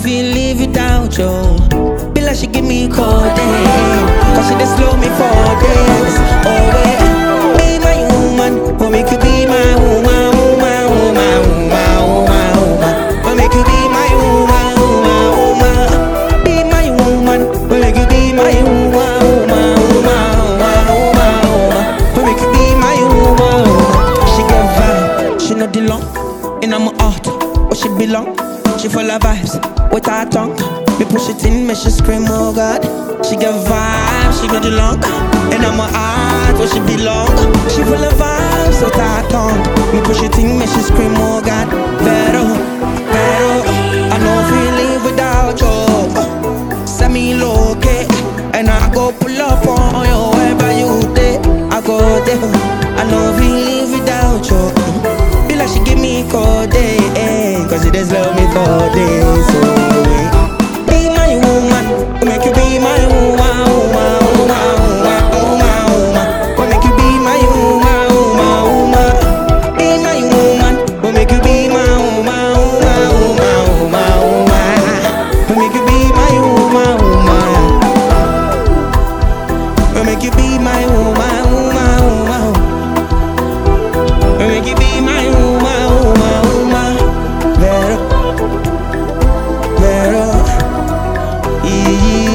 feel live without you. Be like she give me cold day, cause she just slow me for days. Oh wait, be my woman, oh make you be my woman, woman, woman, woman, woman, woman. Oh make you be my woman, woman, woman. Be my woman, oh make you be my woman, woman, woman, woman, woman, woman. Oh make you be my woman. She get vibe, she know the long, in my heart, oh she belong. She full of vibes with her tongue. Me push it in, me she scream, oh God. She get vibes, she got the long. And I'm my heart where she belong. She full of vibes with her tongue. Me push it in, me she scream, oh God. Pero, I know feel live without you. Send me low, okay. And I go pull up on you wherever you there. I go there. I know feel live without you. Be like she give me cold day, cause she just love me for days. So be my woman, make you be my woman, woman, woman, woman, woman, woman. Make you be my woman, woman, woman. Be my woman, make you be my woman, woman, woman, woman, woman. Make you be my woman, woman. Make you be my woman, woman, woman. Make you be my woman, woman, woman. Better, better, yeah.